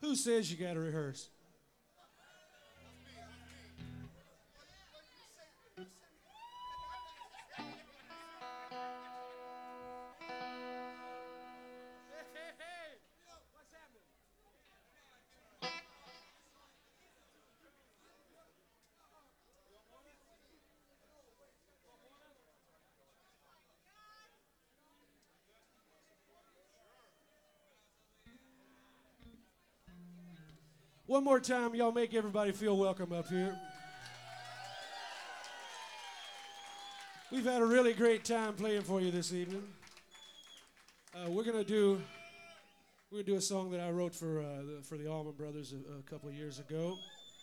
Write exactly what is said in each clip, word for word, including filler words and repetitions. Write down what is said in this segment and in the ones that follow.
Who says you got to rehearse? One more time, y'all make everybody feel welcome up here. We've had a really great time playing for you this evening. Uh, we're gonna do we're gonna do a song that I wrote for uh, the, for the Allman Brothers a, a couple of years ago.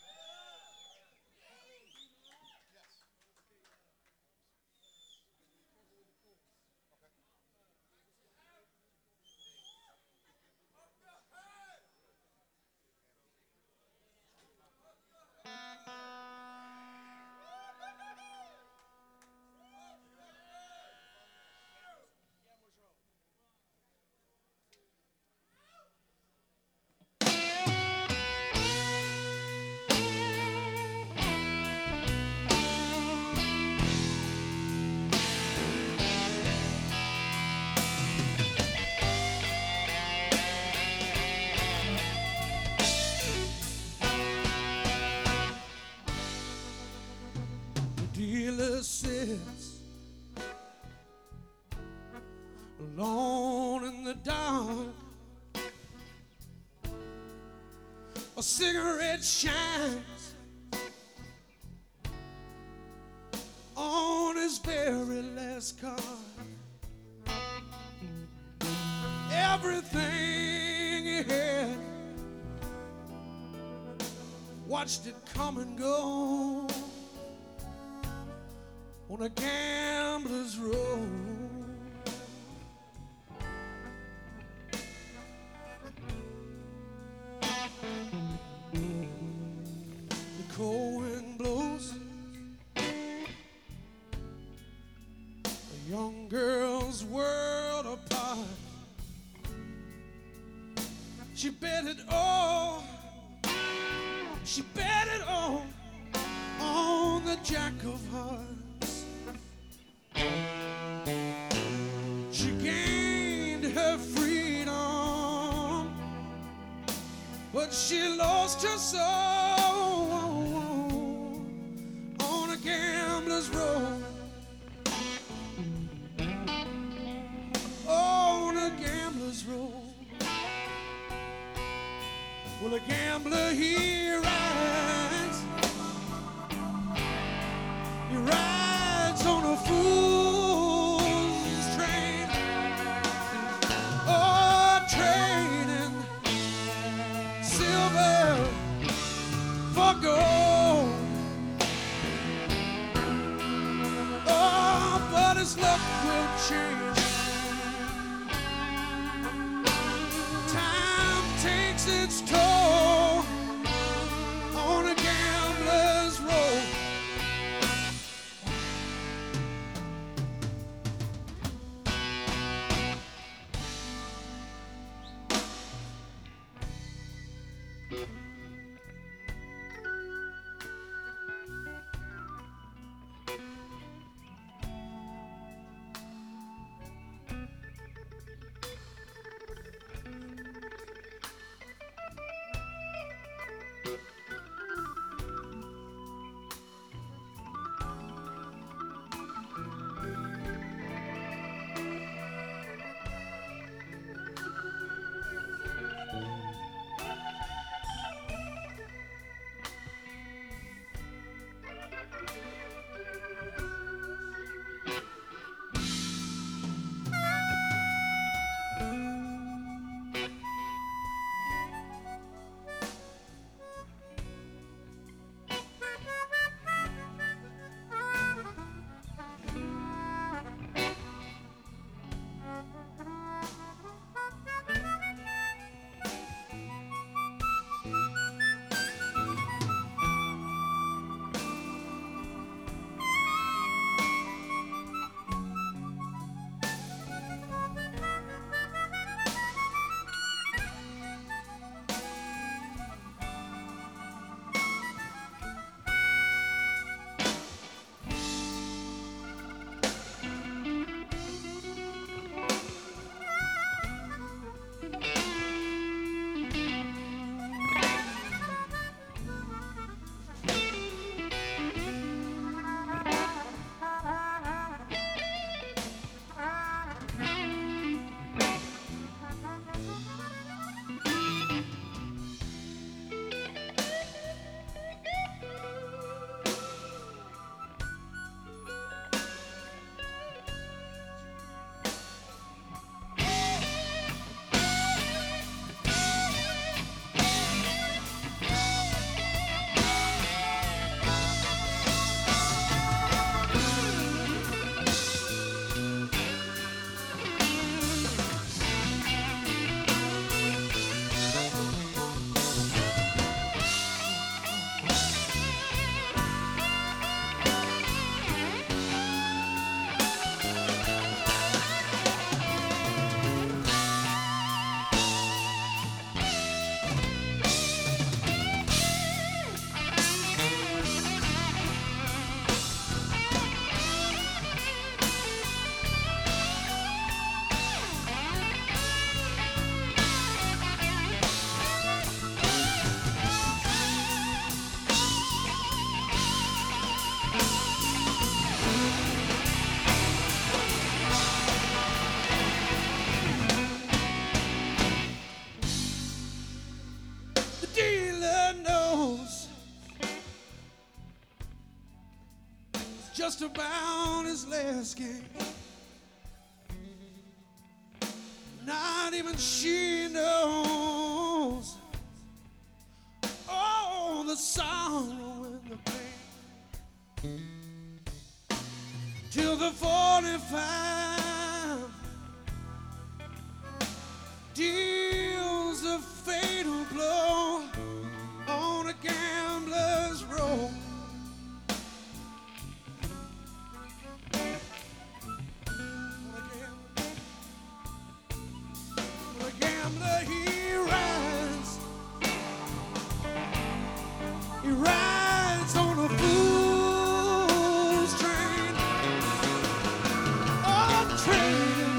Dealer sits alone in the dark. A cigarette shines on his very last card. Everything he had, watched it come and go on a gambler's road. The cold wind blows a young girl's world apart. She bet it all, she bet it all on the Jack of Hearts. She gained her freedom, but she lost her soul on a gambler's road. On a gambler's road. Well, a gambler, he rides, he rides on a fool's train, oh, trading silver for gold. Oh, but his luck will change. Time takes its toll, just about his last game. Not even she knows. Oh, the sorrow and the pain. Till the forty-five deals a fatal blow on a gambler's roll. The gambler, he rides, he rides on a fool's train, oh, trading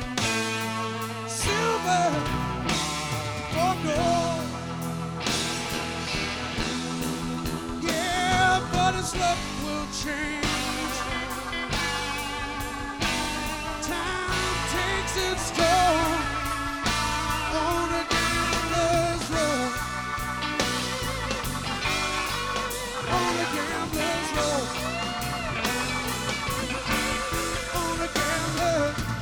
silver for gold. Yeah, but his luck will change. Time takes its toll on a gambler's road, on a gambler's road, on a gambler.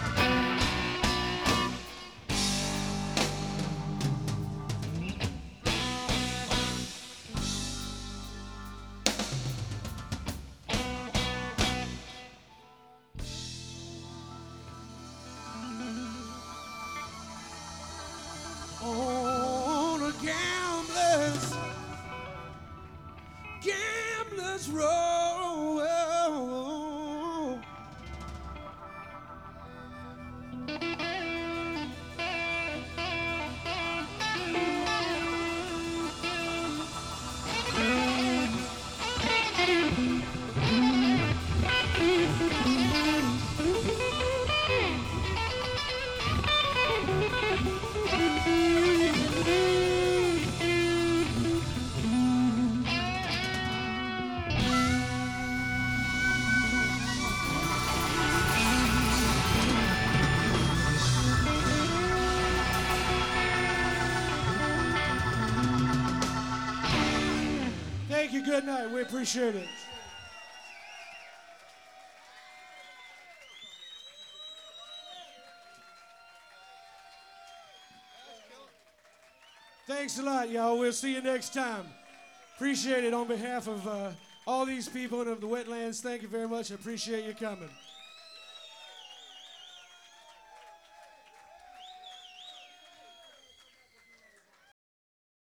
On a gambler's, gambler's road. Thank you. Good night. We appreciate it. Thanks a lot, y'all. We'll see you next time. Appreciate it on behalf of uh, all these people and of the Wetlands. Thank you very much. I appreciate you coming.